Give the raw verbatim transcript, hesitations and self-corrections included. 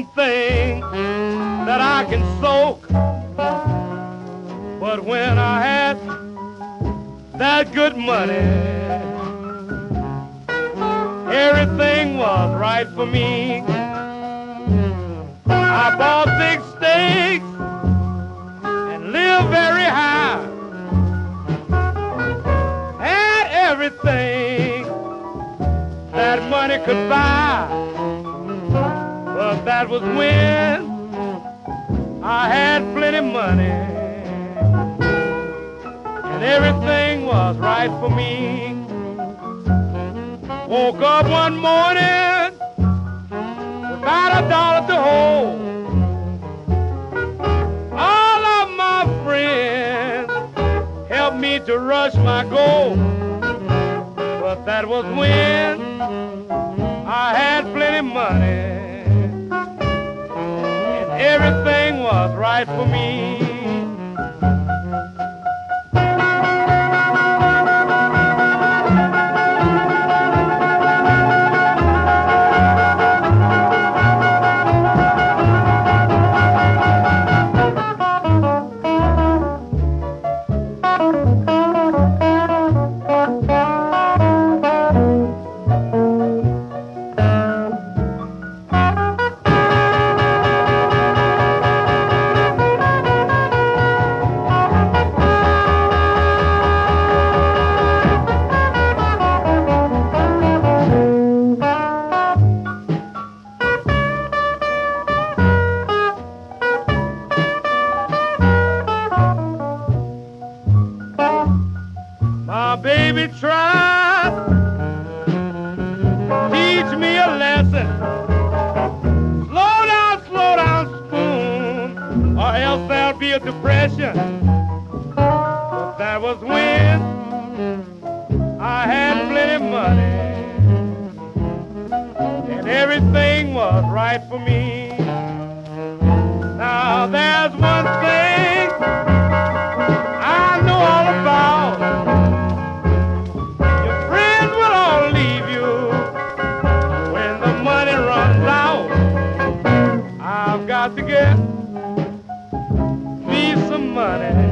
one thing that I can soak, but when I had that good money, everything was right for me. I bought big steaks and lived very high, had everything that money could buy. But that was when I had plenty money, and everything was right for me. Woke up one morning without a dollar to hold. All of my friends helped me to rush my goal, but that was when I had plenty money, and everything was right for me. My baby tried to teach me a lesson. Slow down, slow down, spoon, or else there'll be a depression. But that was when I had plenty money, and everything was right for me. Now there's one thing I know all about. I've got to get me some money.